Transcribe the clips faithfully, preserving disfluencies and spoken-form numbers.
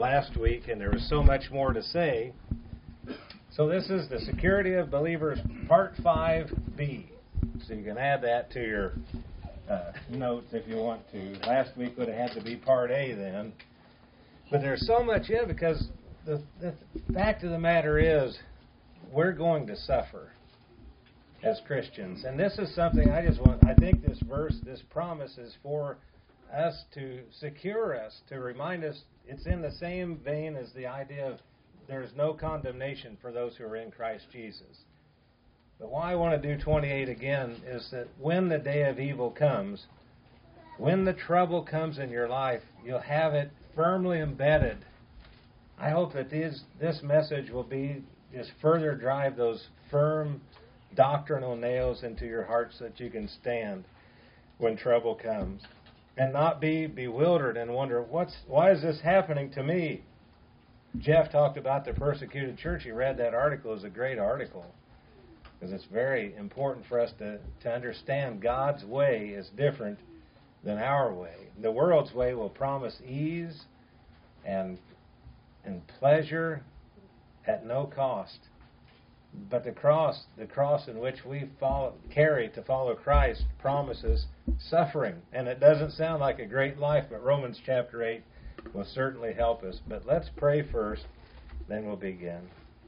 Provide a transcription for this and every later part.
last week, and there was so much more to say. So this is the Security of Believers, Part five B. So you can add that to your uh, notes if you want to. Last week would have had to be Part A then. But there's so much in it because the, the fact of the matter is we're going to suffer as Christians. And this is something I just want, I think this verse, this promise is for us to secure us, to remind us it's in the same vein as the idea of there's no condemnation for those who are in Christ Jesus. But why I want to do twenty-eight again is that when the day of evil comes, when the trouble comes in your life, you'll have it firmly embedded. I hope that these, this message will be just further drive those firm doctrinal nails into your heart so that you can stand when trouble comes and not be bewildered and wonder, what's why is this happening to me? Jeff talked about the persecuted church. He read that article. It was a great article because it's very important for us to, to understand God's way is different than our way. The world's way will promise ease and and pleasure at no cost. But the cross, the cross in which we follow, carry to follow Christ promises suffering. And it doesn't sound like a great life, but Romans chapter eight will certainly help us. But let's pray first, then we'll begin.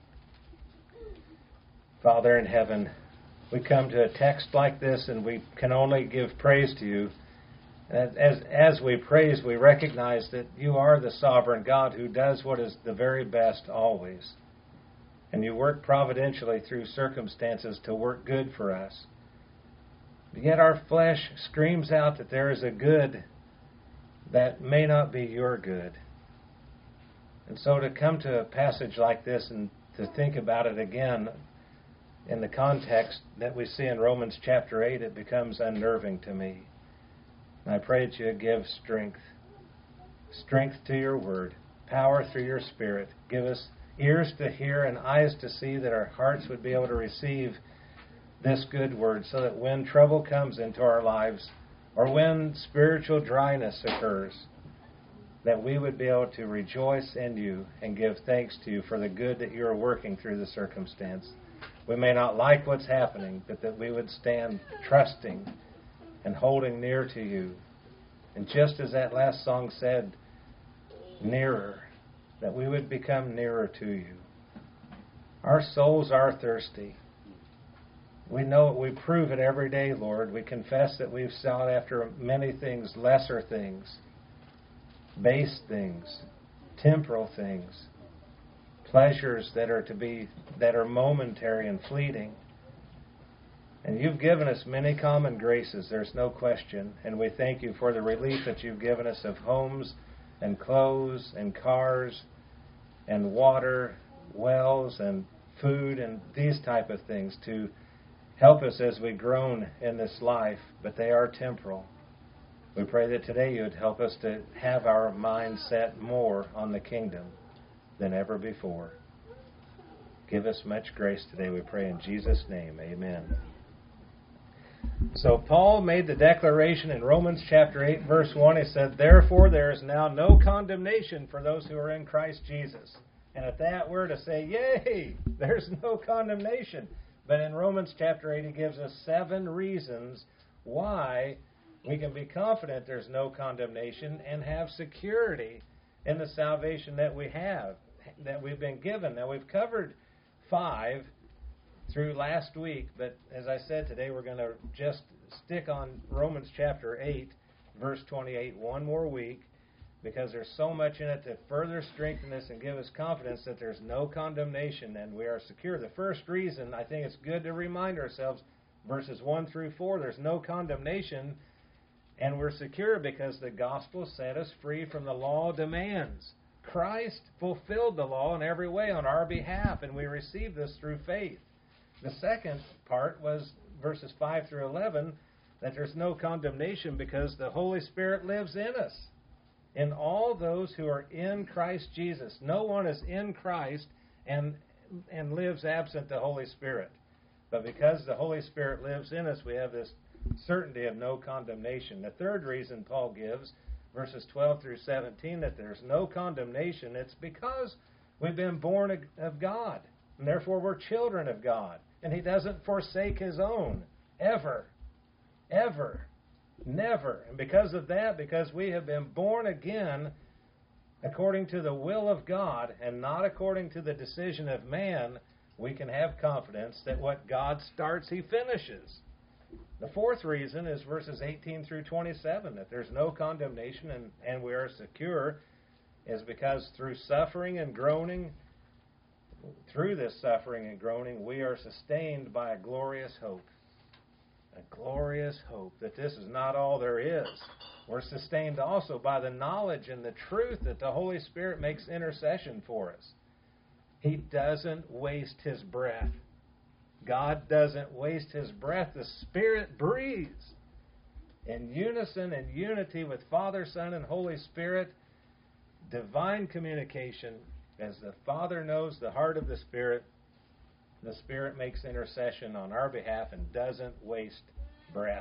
Father in heaven, we come to a text like this and we can only give praise to you. As, as we praise, we recognize that you are the sovereign God who does what is the very best always. And you work providentially through circumstances to work good for us. Yet our flesh screams out that there is a good that may not be your good. And so to come to a passage like this and to think about it again in the context that we see in Romans chapter eight, it becomes unnerving to me. And I pray that you give strength. Strength to your word. Power through your Spirit. Give us ears to hear and eyes to see, that our hearts would be able to receive this good word, so that when trouble comes into our lives or when spiritual dryness occurs, that we would be able to rejoice in you and give thanks to you for the good that you are working through the circumstance. We may not like what's happening, but that we would stand trusting and holding near to you. And just as that last song said, nearer, that we would become nearer to you. Our souls are thirsty. We know it. We prove it every day, Lord. We confess that we've sought after many things, lesser things, base things, temporal things, pleasures that are to be that are momentary and fleeting. And you've given us many common graces, there's no question. And we thank you for the relief that you've given us of homes and clothes and cars and water, wells and food and these type of things to help us as we groan in this life, but they are temporal. We pray that today you would help us to have our mind set more on the kingdom than ever before. Give us much grace today, we pray in Jesus' name. Amen. So Paul made the declaration in Romans chapter eight, verse one. He said, therefore there is now no condemnation for those who are in Christ Jesus. And at that we're to say, yay, there's no condemnation. But in Romans chapter eight, he gives us seven reasons why we can be confident there's no condemnation and have security in the salvation that we have, that we've been given. Now, we've covered five through last week, but as I said, today we're going to just stick on Romans chapter eight, verse twenty-eight, one more week, because there's so much in it to further strengthen us and give us confidence that there's no condemnation and we are secure. The first reason, I think it's good to remind ourselves, verses one through four, there's no condemnation and we're secure because the gospel set us free from the law demands. Christ fulfilled the law in every way on our behalf, and we receive this through faith. The second part was verses five through eleven, that there's no condemnation because the Holy Spirit lives in us. In all those who are in Christ Jesus. No one is in Christ and and lives absent the Holy Spirit. But because the Holy Spirit lives in us, we have this certainty of no condemnation. The third reason Paul gives, verses twelve through seventeen, that there's no condemnation, it's because we've been born of God, and therefore we're children of God. And He doesn't forsake His own, ever, ever, never. And because of that, because we have been born again according to the will of God and not according to the decision of man, we can have confidence that what God starts, He finishes. The fourth reason is verses eighteen through twenty-seven, that there's no condemnation and, and we are secure, is because through suffering and groaning, through this suffering and groaning, we are sustained by a glorious hope. A glorious hope that this is not all there is. We're sustained also by the knowledge and the truth that the Holy Spirit makes intercession for us. He doesn't waste His breath. God doesn't waste His breath. The Spirit breathes in unison and unity with Father, Son, and Holy Spirit. Divine communication. As the Father knows the heart of the Spirit, the Spirit makes intercession on our behalf and doesn't waste breath.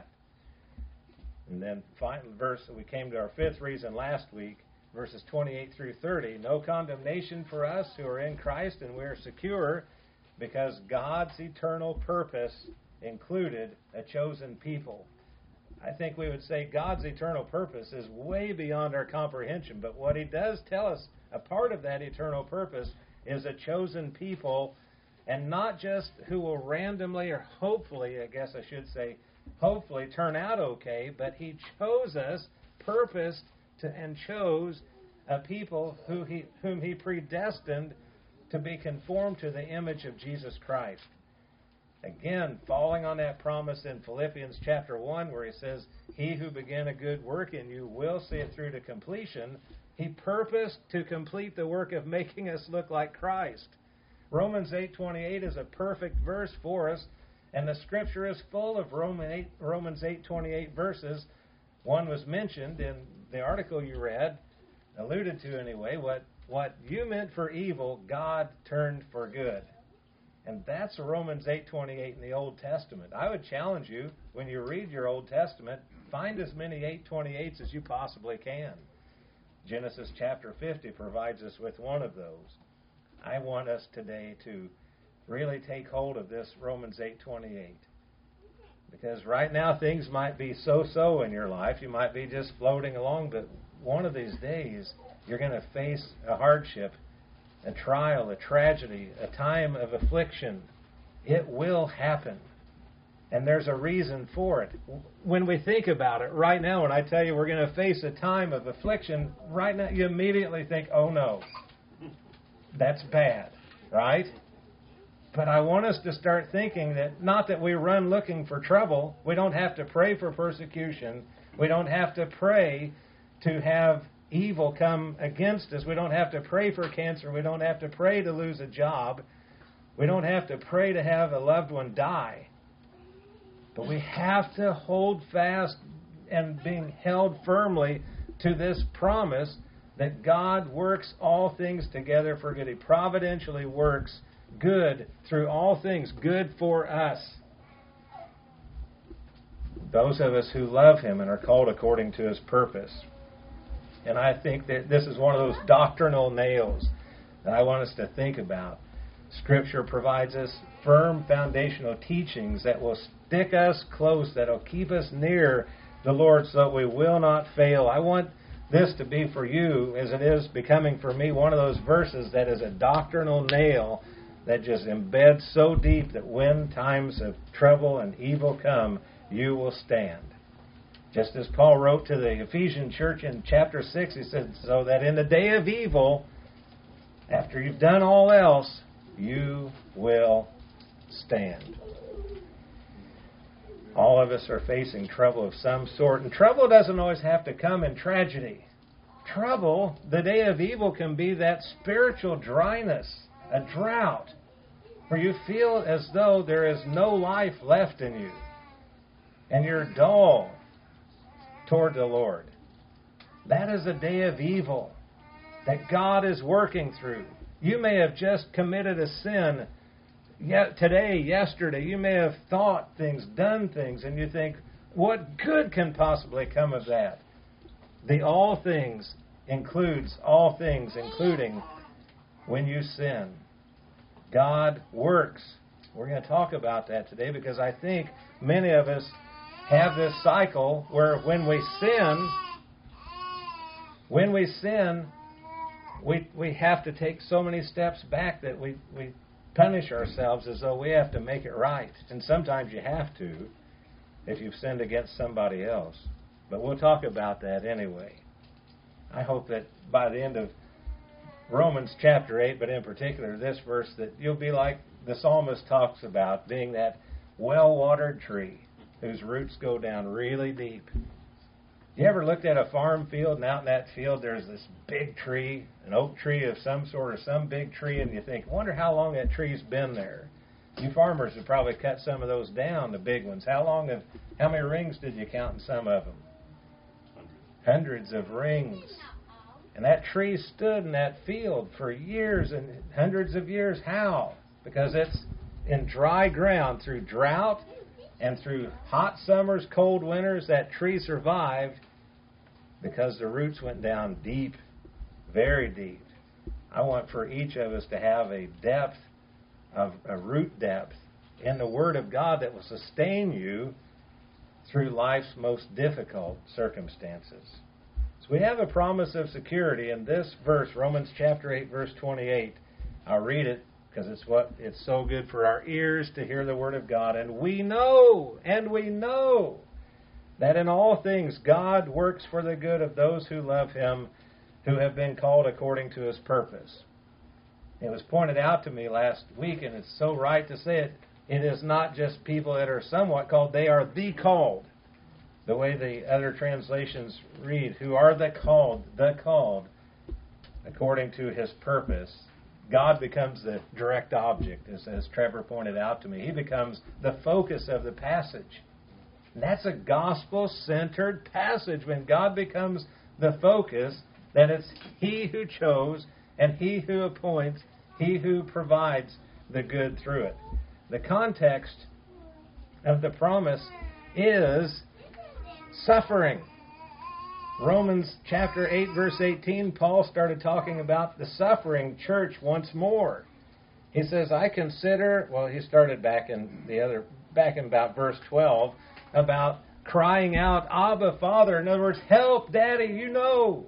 And then final verse, we came to our fifth reason last week, verses twenty-eight through thirty. No condemnation for us who are in Christ, and we are secure because God's eternal purpose included a chosen people. I think we would say God's eternal purpose is way beyond our comprehension, but what He does tell us, a part of that eternal purpose is a chosen people, and not just who will randomly or hopefully, I guess I should say, hopefully turn out okay, but He chose us, purposed to, and chose a people who he, whom He predestined to be conformed to the image of Jesus Christ. Again, falling on that promise in Philippians chapter one, where He says, He who began a good work in you will see it through to completion. He purposed to complete the work of making us look like Christ. Romans eight twenty-eight is a perfect verse for us, and the Scripture is full of Romans eight twenty-eight verses. One was mentioned in the article you read, alluded to anyway, what, what you meant for evil, God turned for good. And that's Romans eight twenty-eight in the Old Testament. I would challenge you, when you read your Old Testament, find as many eight twenty-eights as you possibly can. Genesis chapter fifty provides us with one of those. I want us today to really take hold of this Romans eight twenty-eight. Because right now things might be so-so in your life. You might be just floating along, but one of these days you're going to face a hardship, a trial, a tragedy, a time of affliction. It will happen. And there's a reason for it. When we think about it, right now, when I tell you we're going to face a time of affliction, right now you immediately think, oh no, that's bad, right? But I want us to start thinking that not that we run looking for trouble. We don't have to pray for persecution. We don't have to pray to have evil come against us. We don't have to pray for cancer. We don't have to pray to lose a job. We don't have to pray to have a loved one die. But we have to hold fast and being held firmly to this promise that God works all things together for good. He providentially works good through all things, good for us. Those of us who love Him and are called according to His purpose. And I think that this is one of those doctrinal nails that I want us to think about. Scripture provides us firm foundational teachings that will stick us close, that will keep us near the Lord so that we will not fail. I want this to be for you, as it is becoming for me, one of those verses that is a doctrinal nail that just embeds so deep that when times of trouble and evil come, you will stand. Just as Paul wrote to the Ephesian church in chapter six, he said, so that in the day of evil, after you've done all else, you will stand. All of us are facing trouble of some sort, and trouble doesn't always have to come in tragedy. Trouble, the day of evil, can be that spiritual dryness, a drought, where you feel as though there is no life left in you, and you're dull toward the Lord. That is a day of evil that God is working through. You may have just committed a sin yet today, yesterday. You may have thought things, done things, and you think, what good can possibly come of that? The all things includes all things, including when you sin. God works. We're going to talk about that today because I think many of us have this cycle where when we sin, when we sin, we we have to take so many steps back that we, we punish ourselves as though we have to make it right. And sometimes you have to if you've sinned against somebody else. But we'll talk about that anyway. I hope that by the end of Romans chapter eight, but in particular this verse, that you'll be like the psalmist talks about, being that well-watered tree whose roots go down really deep. You ever looked at a farm field, and out in that field there's this big tree, an oak tree of some sort, or some big tree, and you think, wonder how long that tree's been there. You farmers have probably cut some of those down, the big ones. How long have, how many rings did you count in some of them? Hundreds of rings. And that tree stood in that field for years and hundreds of years. How? Because it's in dry ground. Through drought and through hot summers, cold winters, that tree survived because the roots went down deep, very deep. I want for each of us to have a depth, of a root depth in the Word of God that will sustain you through life's most difficult circumstances. So we have a promise of security in this verse, Romans chapter eight, verse twenty-eight. I'll read it because it's what it's so good for our ears to hear the Word of God. And we know, and we know that in all things God works for the good of those who love Him, who have been called according to His purpose. It was pointed out to me last week, and it's so right to say it, it is not just people that are somewhat called, they are the called. The way the other translations read, who are the called, the called, according to His purpose. God becomes the direct object, as, as Trevor pointed out to me. He becomes the focus of the passage. And that's a gospel-centered passage. When God becomes the focus, that it's He who chose and He who appoints, He who provides the good through it. The context of the promise is suffering. Romans chapter eight, verse eighteen, Paul started talking about the suffering church once more. He says, I consider, well, he started back in the other, back in about verse twelve, about crying out, Abba, Father. In other words, help, Daddy, you know.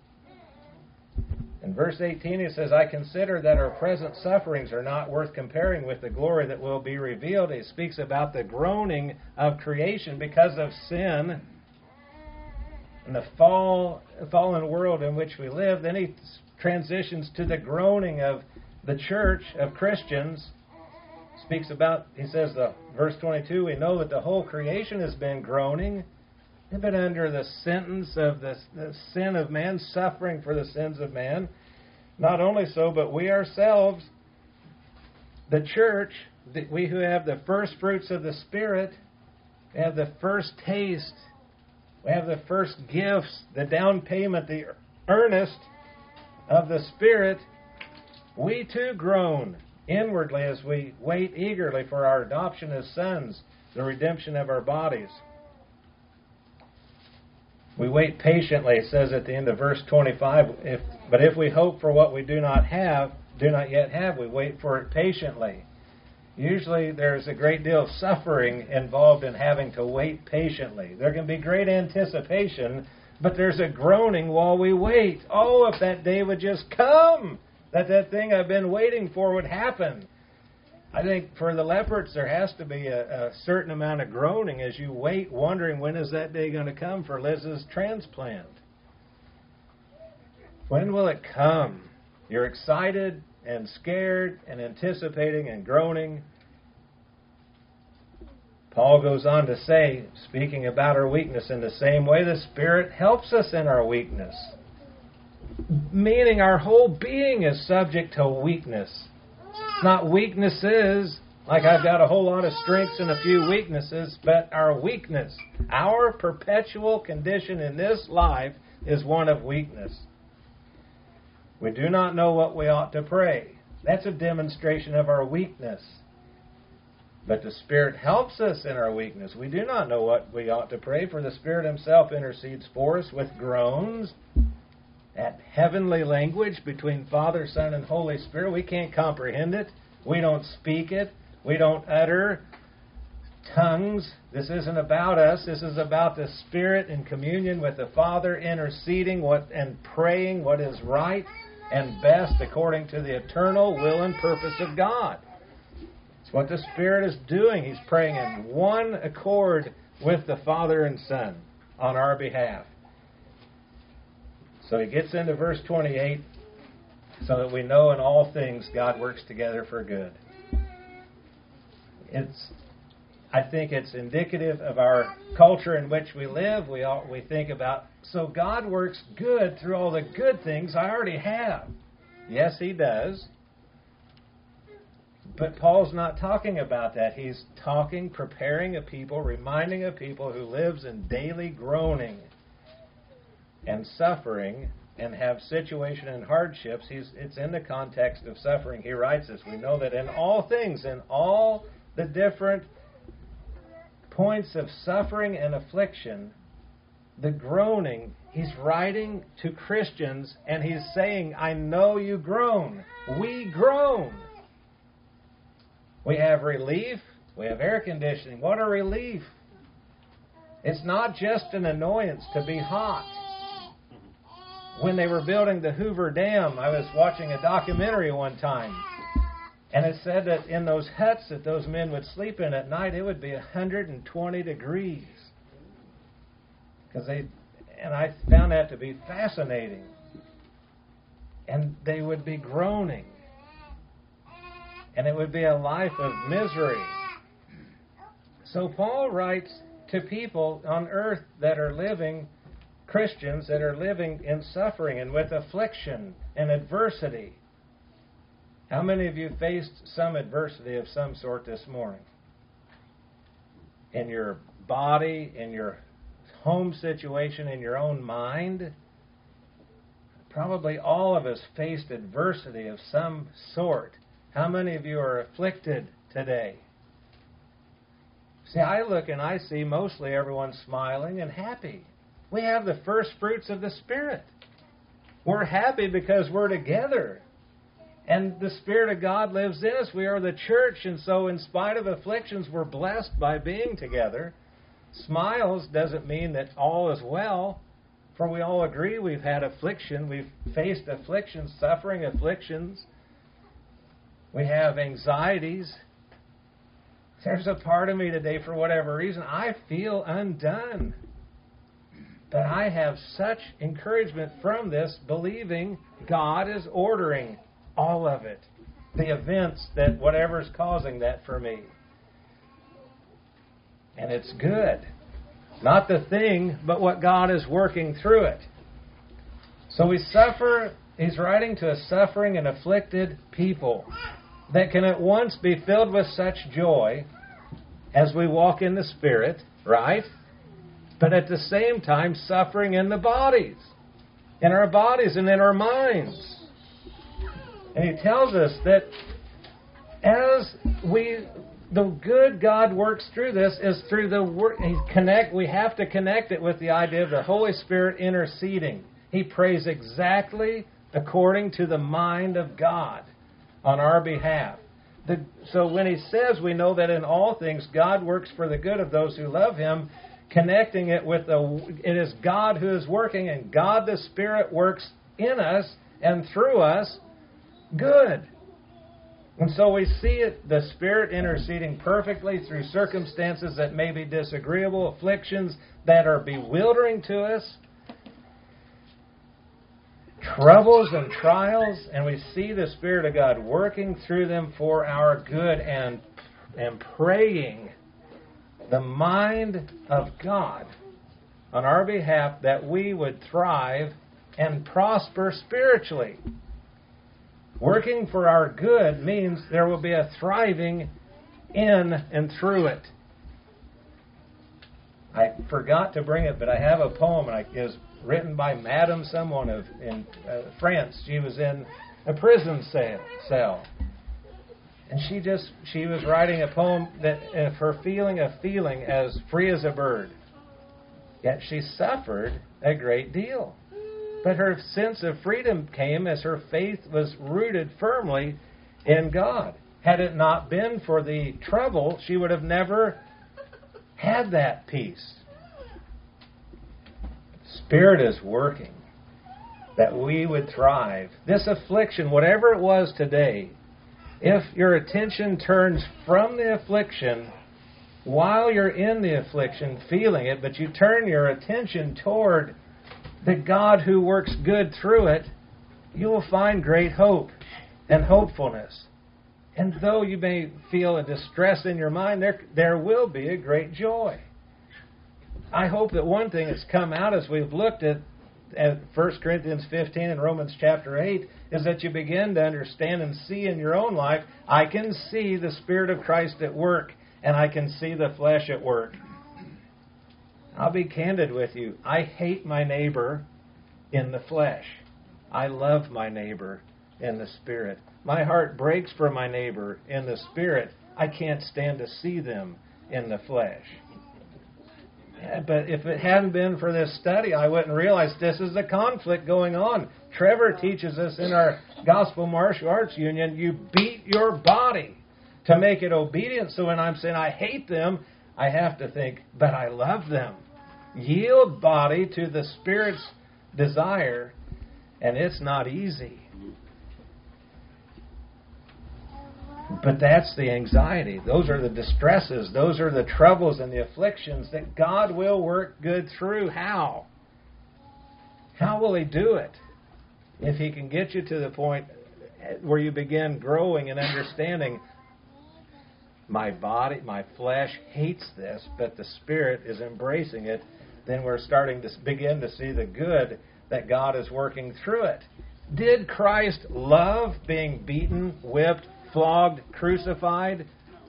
In verse eighteen, he says, I consider that our present sufferings are not worth comparing with the glory that will be revealed. He speaks about the groaning of creation because of sin and the fall, fallen world in which we live. Then he transitions to the groaning of the church, of Christians. Speaks about, he says, the verse twenty-two, we know that the whole creation has been groaning. They've been under the sentence of the, the sin of man, suffering for the sins of man. Not only so, but we ourselves, the church, the, we who have the first fruits of the Spirit, we have the first taste, we have the first gifts, the down payment, the earnest of the Spirit, we too groan inwardly as we wait eagerly for our adoption as sons, the redemption of our bodies. We wait patiently, it says at the end of verse twenty-five, if, but if we hope for what we do not have, do not yet have, we wait for it patiently. Usually there's a great deal of suffering involved in having to wait patiently. There can be great anticipation, but there's a groaning while we wait. Oh, if that day would just come, that that thing I've been waiting for would happen. I think for the Lefferts, there has to be a, a certain amount of groaning as you wait, wondering when is that day going to come for Liz's transplant. When will it come? You're excited and scared and anticipating and groaning. Paul goes on to say, speaking about our weakness, in the same way the Spirit helps us in our weakness. Meaning our whole being is subject to weakness. Not weaknesses, like I've got a whole lot of strengths and a few weaknesses, but our weakness. Our perpetual condition in this life is one of weakness. We do not know what we ought to pray. That's a demonstration of our weakness. But the Spirit helps us in our weakness. We do not know what we ought to pray, for the Spirit Himself intercedes for us with groans, that heavenly language between Father, Son, and Holy Spirit. We can't comprehend it. We don't speak it. We don't utter tongues. This isn't about us. This is about the Spirit in communion with the Father, interceding what and praying what is right and best according to the eternal will and purpose of God. It's what the Spirit is doing. He's praying in one accord with the Father and Son on our behalf. So he gets into verse twenty-eight, so that we know in all things God works together for good. It's, I think it's indicative of our culture in which we live. We all, we think about, so God works good through all the good things I already have. Yes, He does. But Paul's not talking about that. He's talking, preparing a people, reminding a people who lives in daily groaning and suffering and have situation and hardships. He's, it's in the context of suffering. He writes this. We know that in all things, in all the different points of suffering and affliction, the groaning, he's writing to Christians and he's saying, I know you groan. We groan. We have relief. We have air conditioning. What a relief. It's not just an annoyance to be hot. When they were building the Hoover Dam, I was watching a documentary one time, and it said that in those huts that those men would sleep in at night, it would be one hundred twenty degrees. Because they, and I found that to be fascinating. And they would be groaning. And it would be a life of misery. So Paul writes to people on earth that are living, Christians that are living in suffering and with affliction and adversity. How many of you faced some adversity of some sort this morning? In your body, in your home situation, in your own mind? Probably all of us faced adversity of some sort. How many of you are afflicted today? See, I look and I see mostly everyone smiling and happy. We have the first fruits of the Spirit. We're happy because we're together. And the Spirit of God lives in us. We are the church, and so in spite of afflictions, we're blessed by being together. Smiles doesn't mean that all is well, for we all agree we've had affliction. We've faced afflictions, suffering afflictions. We have anxieties. There's a part of me today, for whatever reason, I feel undone. But I have such encouragement from this, believing God is ordering all of it. The events, that whatever's causing that for me. And it's good. Not the thing, but what God is working through it. So we suffer, he's writing to a suffering and afflicted people that can at once be filled with such joy as we walk in the Spirit, right? But at the same time, suffering in the bodies, in our bodies and in our minds. And he tells us that as we, the good God works through this is through the work. He connect. We have to connect it with the idea of the Holy Spirit interceding. He prays exactly according to the mind of God on our behalf. The, so when he says we know that in all things God works for the good of those who love Him, connecting it with the, it is God who is working, and God the Spirit works in us and through us good. And so we see it, the Spirit interceding perfectly through circumstances that may be disagreeable, afflictions that are bewildering to us, troubles and trials, and we see the Spirit of God working through them for our good and, and praying the mind of God on our behalf that we would thrive and prosper spiritually. Working for our good means there will be a thriving in and through it. I forgot to bring it, but I have a poem, and it was written by Madame someone of in uh, France. She was in a prison cell. And she just, she was writing a poem that of her feeling a feeling as free as a bird. Yet she suffered a great deal. But her sense of freedom came as her faith was rooted firmly in God. Had it not been for the trouble, she would have never had that peace. Spirit is working that we would thrive. This affliction, whatever it was today, if your attention turns from the affliction while you're in the affliction, feeling it, but you turn your attention toward the God who works good through it, you will find great hope and hopefulness. And though you may feel a distress in your mind, there, there will be a great joy. I hope that one thing that's come out as we've looked at, at First Corinthians fifteen and Romans chapter eight is that you begin to understand and see in your own life, I can see the Spirit of Christ at work, and I can see the flesh at work. I'll be candid with you. I hate my neighbor in the flesh. I love my neighbor in the Spirit. My heart breaks for my neighbor in the Spirit. I can't stand to see them in the flesh. Yeah, but if it hadn't been for this study, I wouldn't realize this is a conflict going on. Trevor teaches us in our Gospel Martial Arts Union, you beat your body to make it obedient. So when I'm saying I hate them, I have to think, but I love them. Yield body to the Spirit's desire, and it's not easy. But that's the anxiety. Those are the distresses. Those are the troubles and the afflictions that God will work good through. How? How will He do it? If He can get you to the point where you begin growing and understanding, my body, my flesh hates this, but the Spirit is embracing it, then we're starting to begin to see the good that God is working through it. Did Christ love being beaten, whipped, flogged, crucified?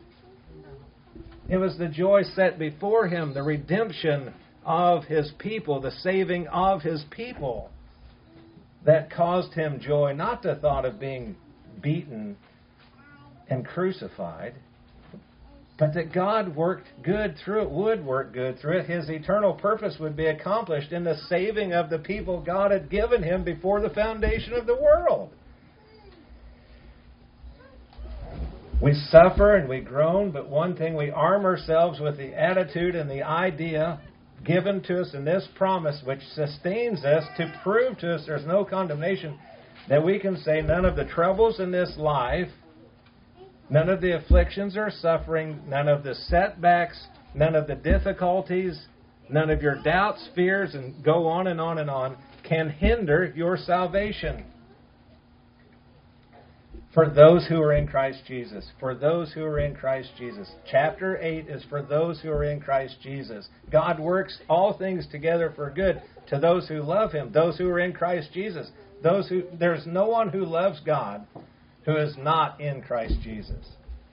It was the joy set before Him, the redemption of His people, the saving of His people, that caused Him joy, not the thought of being beaten and crucified, but that God worked good through it, would work good through it. His eternal purpose would be accomplished in the saving of the people God had given Him before the foundation of the world. We suffer and we groan, but one thing, we arm ourselves with the attitude and the idea given to us in this promise, which sustains us to prove to us there's no condemnation, that we can say none of the troubles in this life, none of the afflictions or suffering, none of the setbacks, none of the difficulties, none of your doubts, fears, and go on and on and on, can hinder your salvation. For those who are in Christ Jesus. For those who are in Christ Jesus. Chapter eight is for those who are in Christ Jesus. God works all things together for good to those who love Him, those who are in Christ Jesus. Those who, there's no one who loves God who is not in Christ Jesus.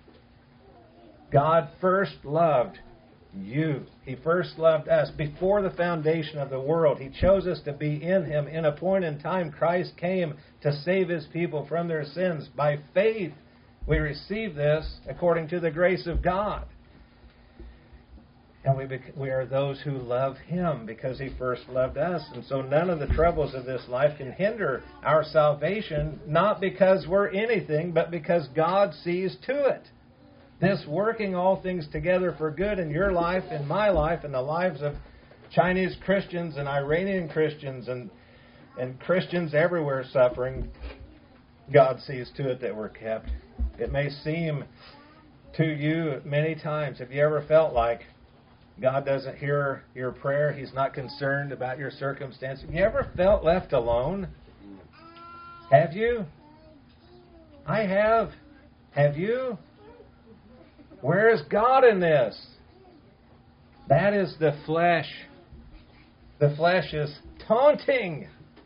God first loved you. He first loved us before the foundation of the world. He chose us to be in Him. In a point in time, Christ came to save His people from their sins. By faith, we receive this according to the grace of God. And we bec- we are those who love Him because He first loved us. And so none of the troubles of this life can hinder our salvation, not because we're anything, but because God sees to it. This working all things together for good in your life, in my life, in the lives of Chinese Christians and Iranian Christians and, and Christians everywhere suffering, God sees to it that we're kept. It may seem to you many times, have you ever felt like God doesn't hear your prayer, He's not concerned about your circumstance? Have you ever felt left alone? Have you? I have. Have you? Where is God in this? That is the flesh. The flesh is taunting.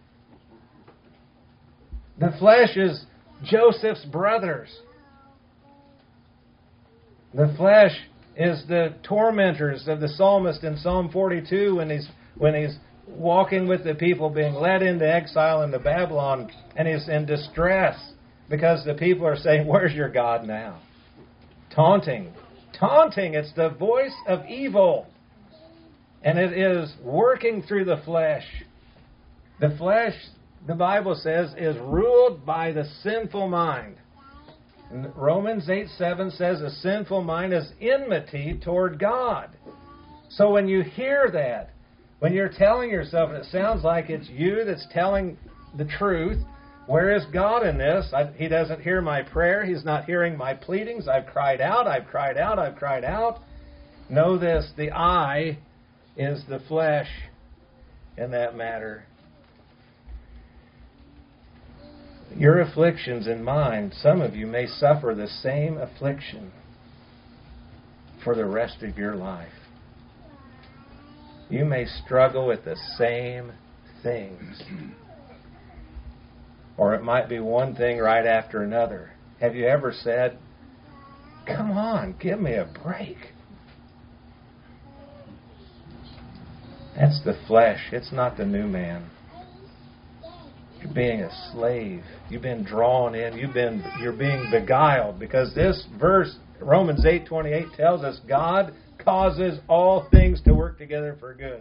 The flesh is Joseph's brothers. The flesh is the tormentors of the psalmist in Psalm forty-two when he's when he's walking with the people being led into exile into Babylon, and he's in distress because the people are saying, "Where's your God now? Taunting. Taunting. It's the voice of evil. And it is working through the flesh. The flesh, the Bible says, is ruled by the sinful mind. And Romans eight seven says a sinful mind is enmity toward God. So when you hear that, when you're telling yourself, and it sounds like it's you that's telling the truth, where is God in this? I, he doesn't hear my prayer. He's not hearing my pleadings. I've cried out, I've cried out, I've cried out. Know this, the I is the flesh in that matter. Your afflictions and mine, some of you may suffer the same affliction for the rest of your life. You may struggle with the same things. Or it might be one thing right after another. Have you ever said, come on, give me a break? That's the flesh. It's not the new man. You're being a slave. You've been drawn in. You've been, you're being beguiled. Because this verse, Romans eight twenty-eight, tells us God causes all things to work together for good.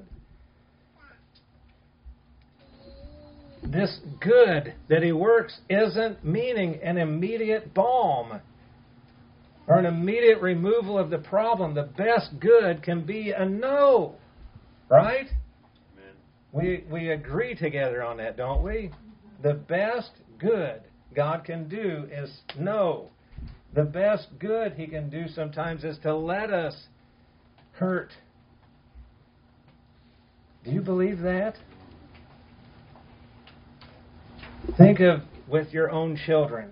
This good that He works isn't meaning an immediate balm or an immediate removal of the problem. The best good can be a no. Right? Amen. We we agree together on that, don't we? The best good God can do is no. The best good He can do sometimes is to let us hurt. Do you believe that? Think of with your own children.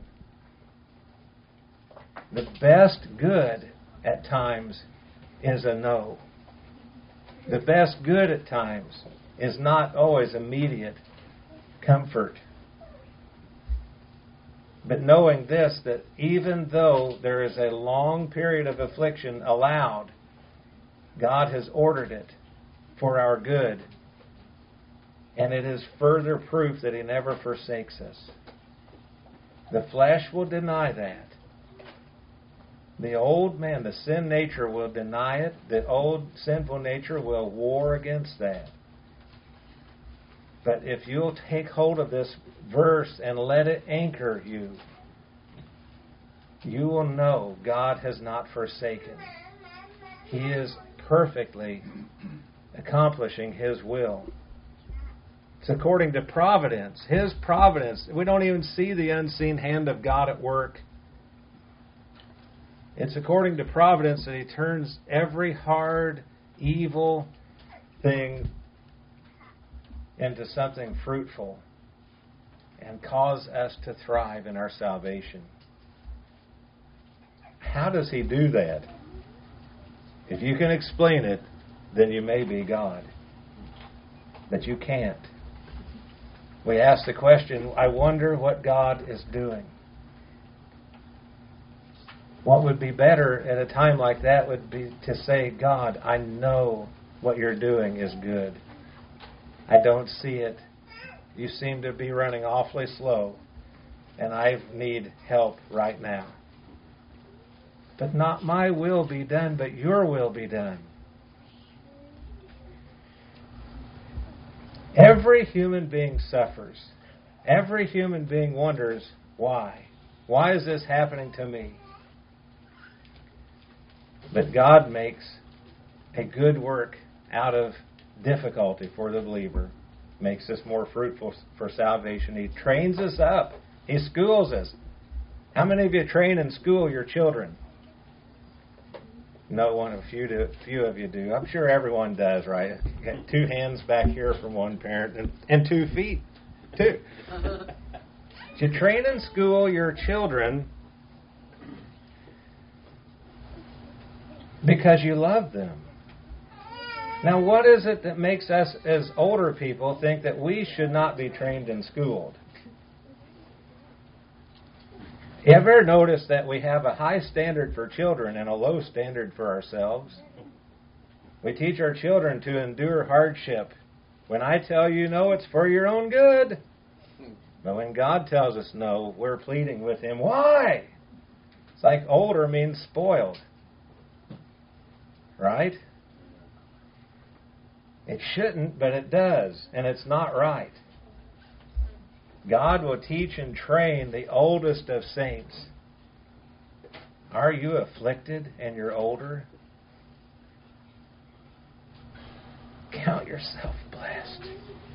The best good at times is a no. The best good at times is not always immediate comfort. But knowing this, that even though there is a long period of affliction allowed, God has ordered it for our good. And it is further proof that He never forsakes us. The flesh will deny that. The old man, the sin nature will deny it. The old sinful nature will war against that. But if you'll take hold of this verse and let it anchor you, you will know God has not forsaken. He is perfectly accomplishing His will. It's according to providence. His providence. We don't even see the unseen hand of God at work. It's according to providence that He turns every hard, evil thing into something fruitful and cause us to thrive in our salvation. How does He do that? If you can explain it, then you may be God. But you can't. We ask the question, I wonder what God is doing. What would be better at a time like that would be to say, God, I know what you're doing is good. I don't see it. You seem to be running awfully slow, and I need help right now. But not my will be done, but your will be done. Every human being suffers. Every human being wonders, why? Why is this happening to me? But God makes a good work out of difficulty for the believer. Makes us more fruitful for salvation. He trains us up. He schools us. How many of you train and school your children? No one, a few, do, few of you do. I'm sure everyone does, right? Got two hands back here from one parent and, and two feet, too. You train and school your children because you love them. Now, what is it that makes us as older people think that we should not be trained and schooled? You ever notice that we have a high standard for children and a low standard for ourselves? We teach our children to endure hardship. When I tell you no, it's for your own good. But when God tells us no, we're pleading with Him. Why? It's like older means spoiled. Right? It shouldn't, but it does. And it's not right. God will teach and train the oldest of saints. Are you afflicted and you're older? Count yourself blessed.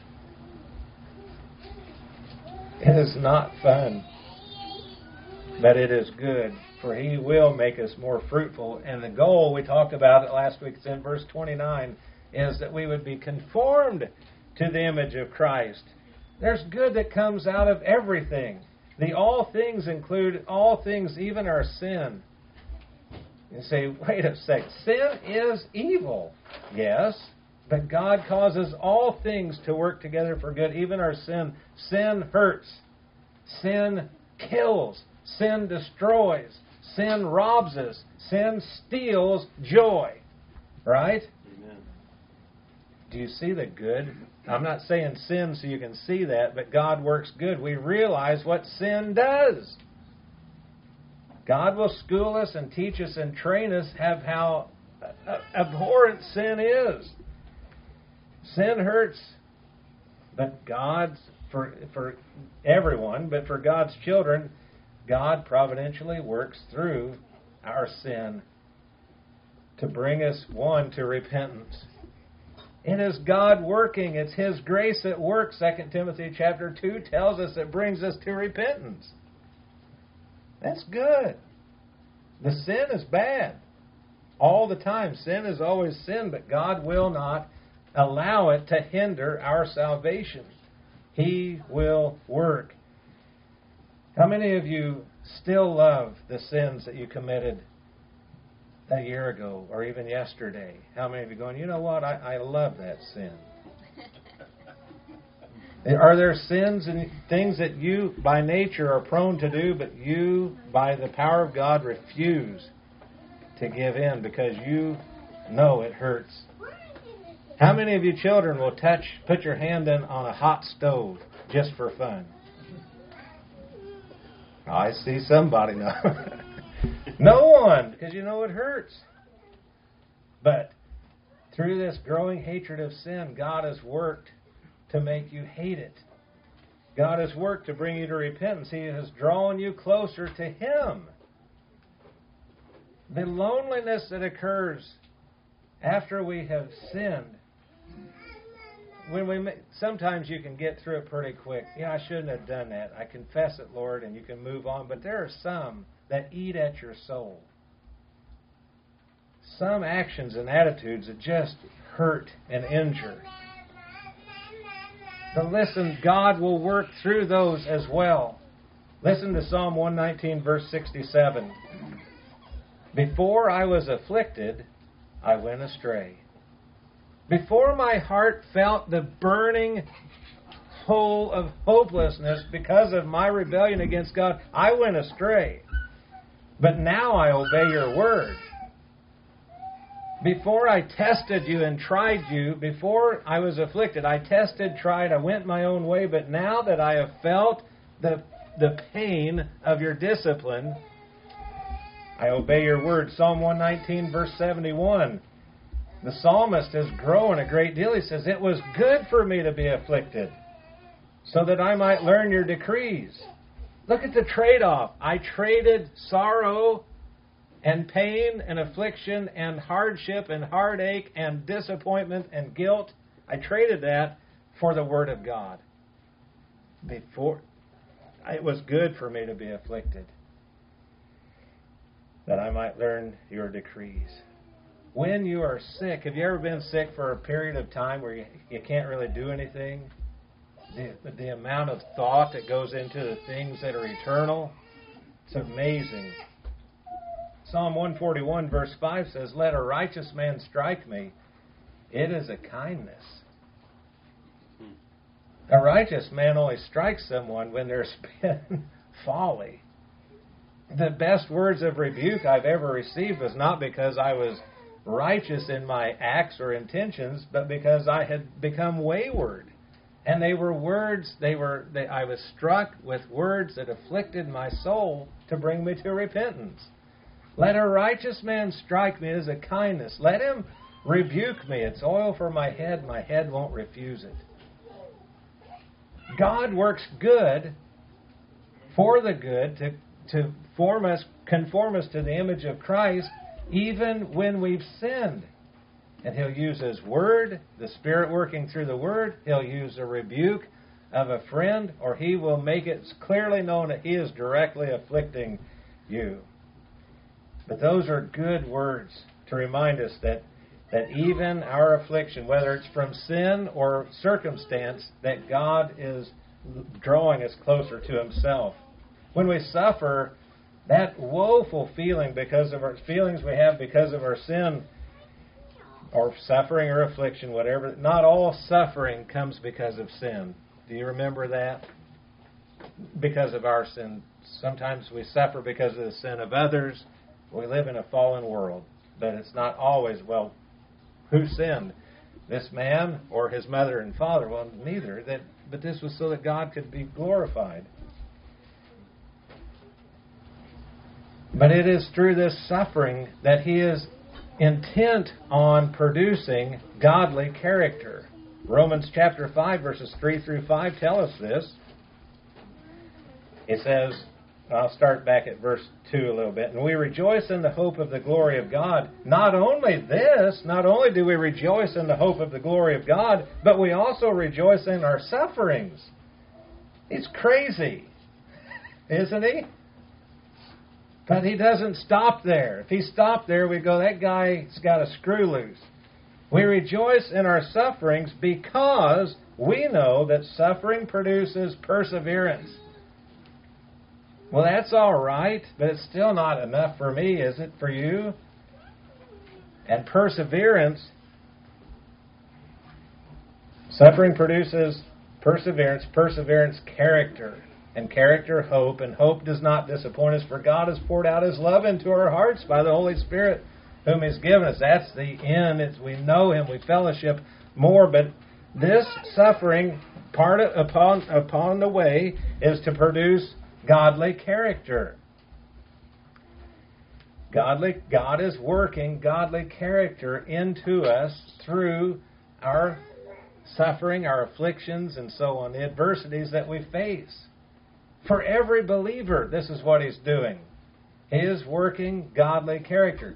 It is not fun, but it is good, for He will make us more fruitful. And the goal, we talked about it last week, it's in verse twenty-nine, is that we would be conformed to the image of Christ. There's good that comes out of everything. The all things include all things, even our sin. You say, wait a sec, sin is evil. Yes, but God causes all things to work together for good, even our sin. Sin hurts. Sin kills. Sin destroys. Sin robs us. Sin steals joy. Right? Amen. Do you see the good? I'm not saying sin so you can see that, but God works good. We realize what sin does. God will school us and teach us and train us have how abhorrent sin is. Sin hurts, but God's for for everyone, but for God's children, God providentially works through our sin to bring us, one, to repentance. It is God working. It's His grace at work. Second Timothy chapter two tells us it brings us to repentance. That's good. The sin is bad. All the time. Sin is always sin, but God will not allow it to hinder our salvation. He will work. How many of you still love the sins that you committed a year ago or even yesterday? How many of you going, you know what, I, I love that sin? Are there sins and things that you by nature are prone to do, but you by the power of God refuse to give in because you know it hurts? How many of you children will touch, put your hand in on a hot stove just for fun? I see somebody now. No one, because you know it hurts. But through this growing hatred of sin, God has worked to make you hate it. God has worked to bring you to repentance. He has drawn you closer to Him. The loneliness that occurs after we have sinned, when we sometimes you can get through it pretty quick. Yeah, I shouldn't have done that. I confess it, Lord, and you can move on. But there are some that eat at your soul. Some actions and attitudes that just hurt and injure. But listen, God will work through those as well. Listen to Psalm one nineteen, verse sixty-seven. Before I was afflicted, I went astray. Before my heart felt the burning hole of hopelessness because of my rebellion against God, I went astray. But now I obey your word. Before I tested you and tried you, before I was afflicted, I tested, tried, I went my own way, but now that I have felt the, the pain of your discipline, I obey your word. Psalm one nineteen, verse seventy-one. The psalmist has grown a great deal. He says, it was good for me to be afflicted, so that I might learn your decrees. Look at the trade-off. I traded sorrow and pain and affliction and hardship and heartache and disappointment and guilt. I traded that for the Word of God. Before, it was good for me to be afflicted, that I might learn your decrees. When you are sick, have you ever been sick for a period of time where you, you can't really do anything? The, the amount of thought that goes into the things that are eternal, it's amazing. Psalm one forty-one, verse five says, let a righteous man strike me. It is a kindness. A righteous man only strikes someone when there's been folly. The best words of rebuke I've ever received was not because I was righteous in my acts or intentions, but because I had become wayward. And they were words, they were they, I was struck with words that afflicted my soul to bring me to repentance. Let a righteous man strike me as a kindness. Let him rebuke me. It's oil for my head. My head won't refuse it. God works good for the good to, to form us, conform us to the image of Christ, even when we've sinned. And He'll use His Word, the Spirit working through the Word. He'll use a rebuke of a friend, or He will make it clearly known that He is directly afflicting you. But those are good words to remind us that, that even our affliction, whether it's from sin or circumstance, that God is drawing us closer to Himself. When we suffer, that woeful feeling because of our feelings we have because of our sin, or suffering or affliction, whatever, not all suffering comes because of sin. Do you remember that? Because of our sin. Sometimes we suffer because of the sin of others. We live in a fallen world. But it's not always, well, who sinned? This man or his mother and father? Well, neither. That, but this was so that God could be glorified. But it is through this suffering that He is intent on producing godly character. Romans chapter five, verses three through five tell us this. It says, I'll start back at verse two a little bit. And we rejoice in the hope of the glory of God. Not only this, not only do we rejoice in the hope of the glory of God, but we also rejoice in our sufferings. He's crazy, isn't he? But He doesn't stop there. If He stopped there, we'd go, that guy's got a screw loose. We rejoice in our sufferings because we know that suffering produces perseverance. Well, that's all right, but it's still not enough for me, is it for you? And perseverance, suffering produces perseverance, perseverance, character, and character, hope, and hope does not disappoint us, for God has poured out His love into our hearts by the Holy Spirit, whom He's given us. That's the end. It's, we know Him, we fellowship more, but this suffering, part of, upon, upon the way, is to produce godly character. Godly, God is working godly character into us through our suffering, our afflictions, and so on, the adversities that we face. For every believer, this is what He's doing. He is working godly character.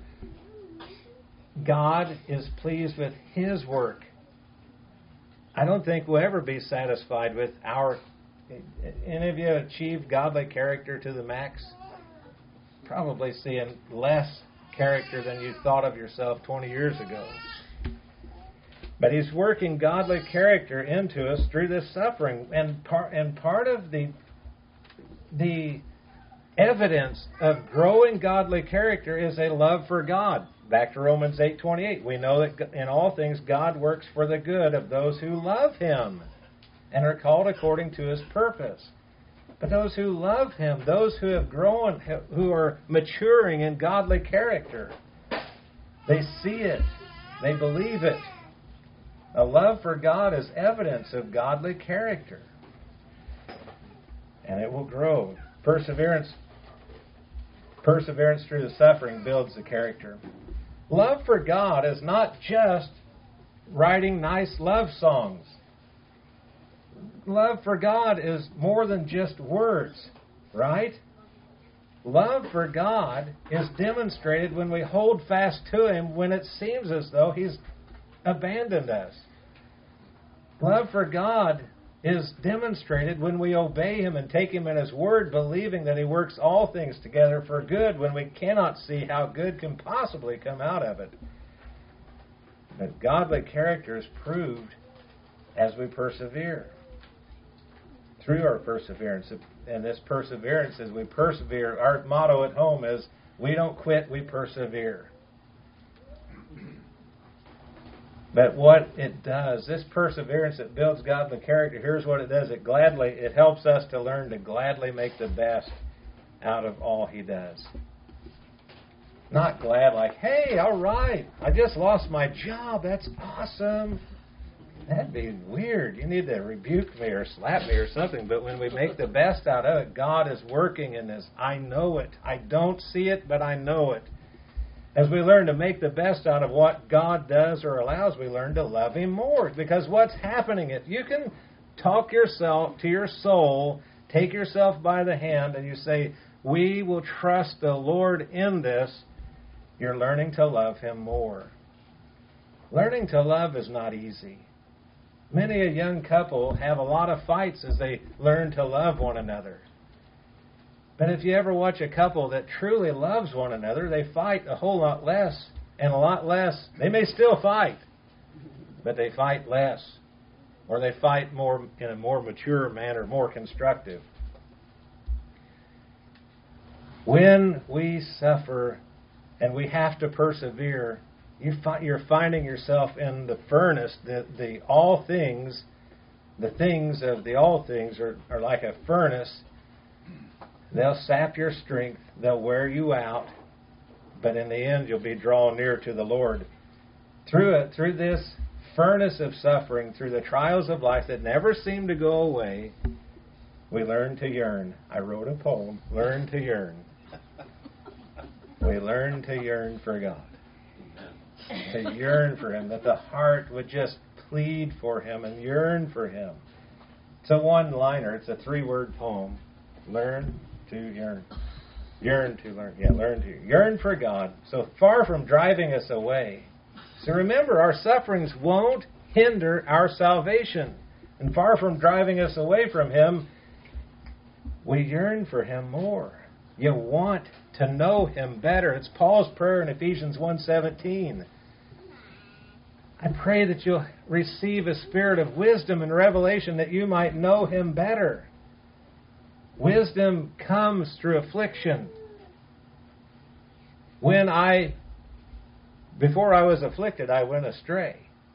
God is pleased with His work. I don't think we'll ever be satisfied with our... Any of you achieved godly character to the max? Probably seeing less character than you thought of yourself twenty years ago. But He's working godly character into us through this suffering. And part, and part of the, the evidence of growing godly character is a love for God. Back to Romans eight twenty-eight. We know that in all things God works for the good of those who love Him and are called according to His purpose. But those who love Him, those who have grown, who are maturing in godly character, they see it. They believe it. A love for God is evidence of godly character. And it will grow. Perseverance, perseverance through the suffering builds the character. Love for God is not just writing nice love songs. Love for God is more than just words, right? Love for God is demonstrated when we hold fast to Him when it seems as though He's abandoned us. Love for God is demonstrated when we obey Him and take Him at His word, believing that He works all things together for good when we cannot see how good can possibly come out of it. But godly character is proved as we persevere. Through our perseverance. And this perseverance, as we persevere, our motto at home is, we don't quit, we persevere. But what it does, this perseverance that builds godly character, here's what it does. It gladly, it helps us to learn to gladly make the best out of all He does. Not glad like, hey, all right, I just lost my job, that's awesome. That'd be weird. You need to rebuke me or slap me or something. But when we make the best out of it, God is working in this. I know it. I don't see it, but I know it. As we learn to make the best out of what God does or allows, we learn to love Him more. Because what's happening, if you can talk yourself to your soul, take yourself by the hand, and you say, we will trust the Lord in this, you're learning to love Him more. Learning to love is not easy. Many a young couple have a lot of fights as they learn to love one another. But if you ever watch a couple that truly loves one another, they fight a whole lot less, and a lot less. They may still fight, but they fight less. Or they fight more in a more mature manner, more constructive. When we suffer and we have to persevere, you fi- you're finding yourself in the furnace. The, the all things, the things of the all things are, are like a furnace. They'll sap your strength. They'll wear you out. But in the end, you'll be drawn near to the Lord. Through it, through this furnace of suffering, through the trials of life that never seem to go away, we learn to yearn. I wrote a poem, Learn to Yearn. We learn to yearn for God. To yearn for Him, that the heart would just plead for Him and yearn for Him. It's a one-liner. It's a three-word poem. Learn to yearn. Yearn to learn. Yeah, learn to yearn for God. So far from driving us away. So remember, our sufferings won't hinder our salvation. And far from driving us away from Him, we yearn for Him more. You want to know Him better. It's Paul's prayer in Ephesians one seventeen. I pray that you'll receive a spirit of wisdom and revelation that you might know Him better. Wisdom comes through affliction. When I, before I was afflicted, I went astray.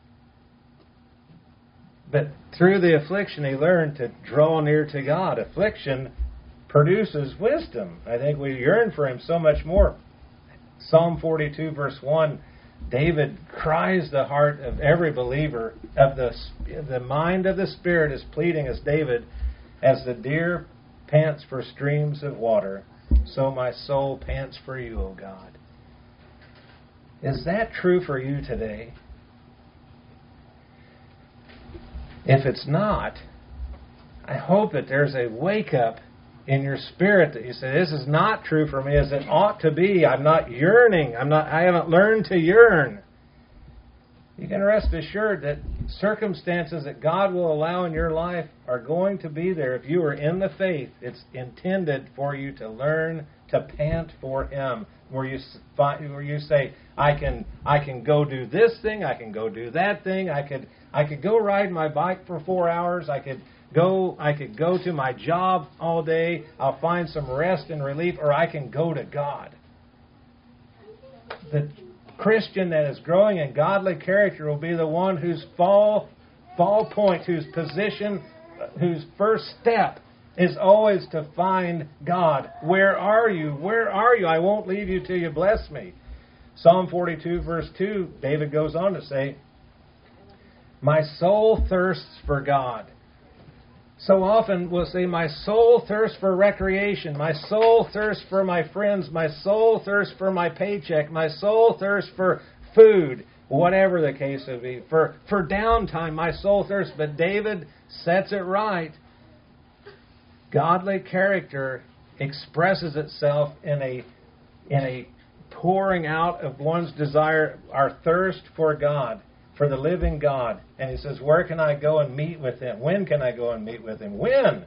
But through the affliction, he learned to draw near to God. Affliction produces wisdom. I think we yearn for Him so much more. Psalm forty-two, verse one, David cries the heart of every believer. Of the the mind of the Spirit is pleading as David, as the deer pants for streams of water, so my soul pants for you, O God. Is that true for you today? If it's not, I hope that there's a wake-up in your spirit that you say, this is not true for me as it ought to be. I'm not yearning. I'm not. I haven't learned to yearn. You can rest assured that circumstances that God will allow in your life are going to be there. If you are in the faith, it's intended for you to learn to pant for Him. Where you find, where you say, I can, I can go do this thing. I can go do that thing. I could, I could go ride my bike for four hours. I could go, I could go to my job all day. I'll find some rest and relief, or I can go to God. The Christian that is growing in godly character will be the one whose fall, fall point, whose position, whose first step is always to find God. Where are you? Where are you? I won't leave you till you bless me. Psalm forty-two, verse two, David goes on to say, my soul thirsts for God. So often we'll say, my soul thirsts for recreation. My soul thirsts for my friends. My soul thirsts for my paycheck. My soul thirsts for food. Whatever the case may be. For, for downtime, my soul thirsts. But David sets it right. Godly character expresses itself in a, in a pouring out of one's desire, our thirst for God, for the living God. And he says, where can I go and meet with Him? When can I go and meet with Him? When?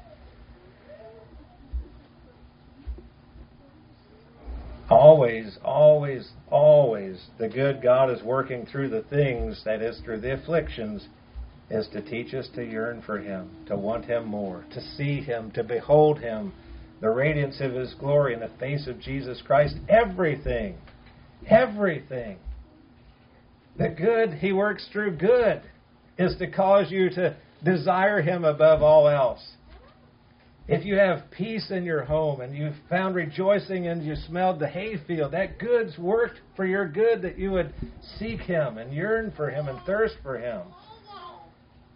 Always, always, always, the good God is working through the things, that is, through the afflictions, is to teach us to yearn for Him, to want Him more, to see Him, to behold Him, the radiance of His glory in the face of Jesus Christ. Everything, everything. The good He works through good is to cause you to desire Him above all else. If you have peace in your home and you've found rejoicing and you smelled the hayfield, that good's worked for your good, that you would seek Him and yearn for Him and thirst for Him.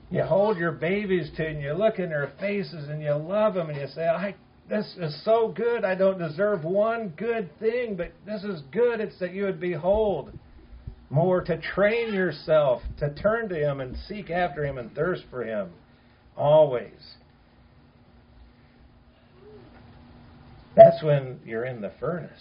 You hold your babies to and you look in their faces and you love them and you say, I, this is so good. I don't deserve one good thing, but this is good. It's that you would behold more, to train yourself, to turn to Him and seek after Him and thirst for Him always. That's when you're in the furnace.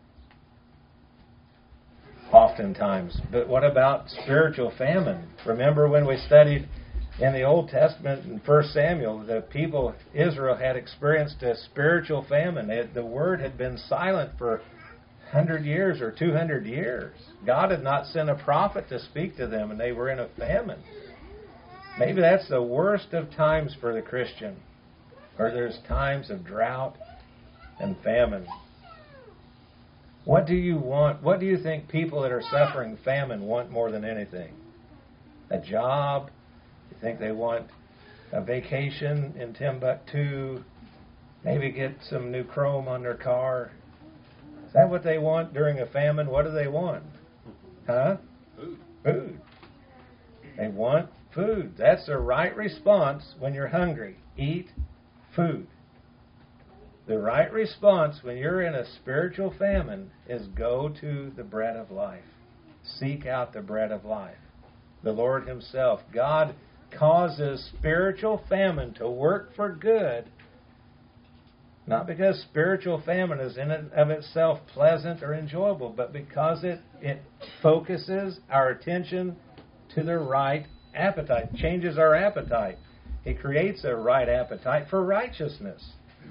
Oftentimes. But what about spiritual famine? Remember when we studied in the Old Testament in First Samuel, the people of Israel had experienced a spiritual famine. They, the Word had been silent for one hundred years or two hundred years. God had not sent a prophet to speak to them, and they were in a famine. Maybe that's the worst of times for the Christian, where there's times of drought and famine. What do you want? What do you think people that are suffering famine want more than anything? A job? You think they want a vacation in Timbuktu? Maybe get some new chrome on their car? Is that what they want during a famine? What do they want? Huh? Food. Food. They want food. That's the right response when you're hungry. Eat food. The right response when you're in a spiritual famine is go to the bread of life. Seek out the bread of life. The Lord Himself. God causes spiritual famine to work for good. Not because spiritual famine is in and of itself pleasant or enjoyable, but because it, it focuses our attention to the right appetite, changes our appetite. It creates a right appetite for righteousness.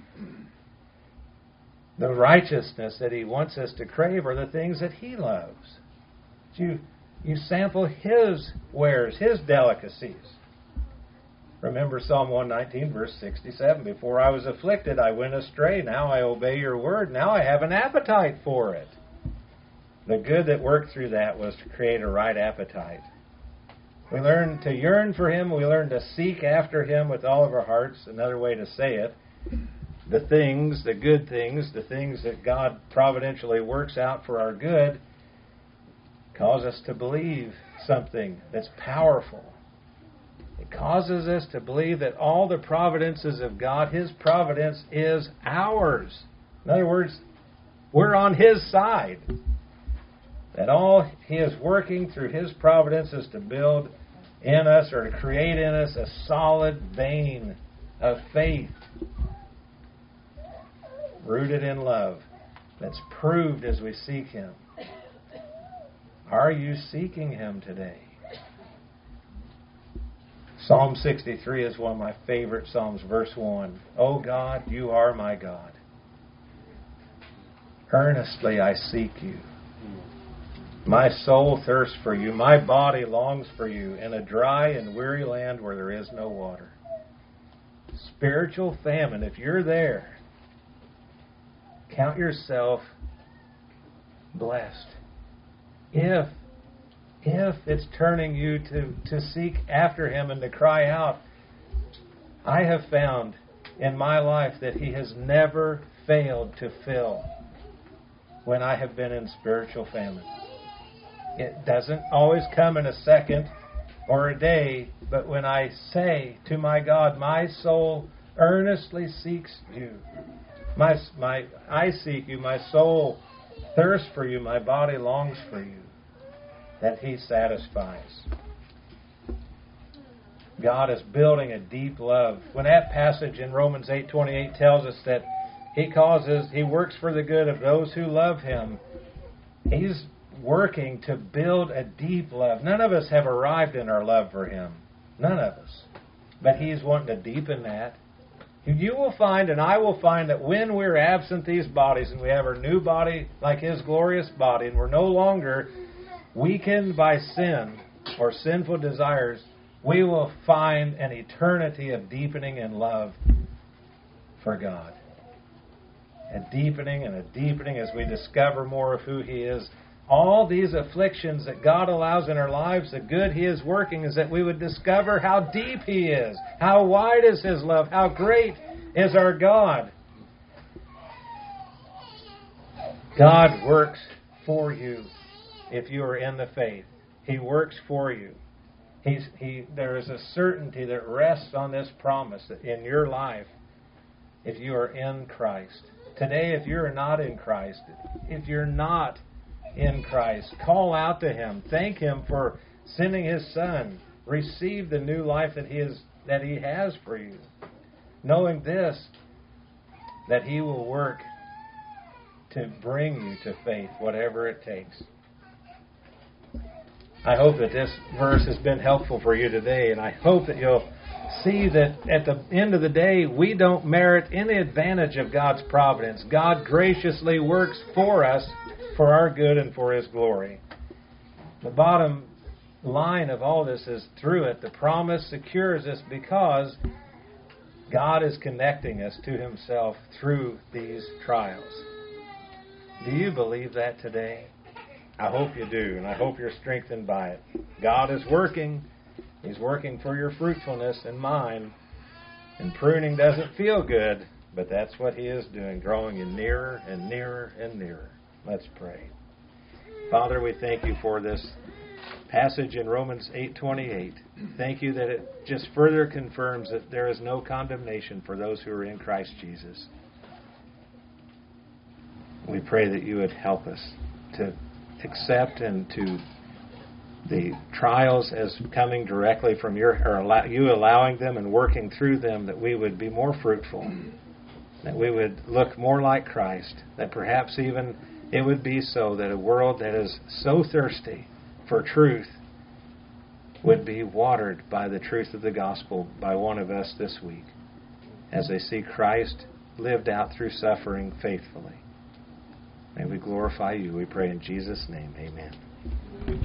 The righteousness that He wants us to crave are the things that He loves. You, you sample His wares, His delicacies. Remember Psalm one nineteen, verse sixty-seven. Before I was afflicted, I went astray. Now I obey your word. Now I have an appetite for it. The good that worked through that was to create a right appetite. We learn to yearn for Him. We learn to seek after Him with all of our hearts. Another way to say it. The things, the good things, the things that God providentially works out for our good, cause us to believe something that's powerful. It causes us to believe that all the providences of God, His providence is ours. In other words, we're on His side. That all He is working through His providences to build in us or to create in us a solid vein of faith rooted in love that's proved as we seek Him. Are you seeking Him today? Psalm sixty-three is one of my favorite Psalms, verse one. O God, you are my God. Earnestly I seek you. My soul thirsts for you. My body longs for you in a dry and weary land where there is no water. Spiritual famine, if you're there, count yourself blessed. If If it's turning you to, to seek after Him and to cry out, I have found in my life that He has never failed to fill when I have been in spiritual famine. It doesn't always come in a second or a day, but when I say to my God, my soul earnestly seeks you. My, my, I seek you, my soul thirsts for you, my body longs for you. That He satisfies. God is building a deep love. When that passage in Romans eight twenty-eight tells us that He causes, He works for the good of those who love Him, He's working to build a deep love. None of us have arrived in our love for Him. None of us. But He's wanting to deepen that. You will find, and I will find, that when we're absent these bodies and we have our new body like His glorious body, and we're no longer weakened by sin or sinful desires, we will find an eternity of deepening in love for God. A deepening and a deepening as we discover more of who He is. All these afflictions that God allows in our lives, the good He is working is that we would discover how deep He is, how wide is His love, how great is our God. God works for you. If you are in the faith, He works for you. He's, he, there is a certainty that rests on this promise that in your life, if you are in Christ. Today, if you're not in Christ, if you're not in Christ, call out to Him. Thank Him for sending His Son. Receive the new life that He is that He has for you. Knowing this, that He will work to bring you to faith, whatever it takes. I hope that this verse has been helpful for you today, and I hope that you'll see that at the end of the day, we don't merit any advantage of God's providence. God graciously works for us, for our good and for His glory. The bottom line of all this is, through it, the promise secures us because God is connecting us to Himself through these trials. Do you believe that today? I hope you do, and I hope you're strengthened by it. God is working. He's working for your fruitfulness and mine. And pruning doesn't feel good, but that's what He is doing, drawing you nearer and nearer and nearer. Let's pray. Father, we thank You for this passage in Romans eight twenty-eight. Thank You that it just further confirms that there is no condemnation for those who are in Christ Jesus. We pray that You would help us to accept and to the trials as coming directly from your, or allow, You allowing them and working through them, that we would be more fruitful, that we would look more like Christ, that perhaps even it would be so that a world that is so thirsty for truth would be watered by the truth of the gospel by one of us this week, as they see Christ lived out through suffering faithfully. May we glorify You, we pray in Jesus' name. Amen.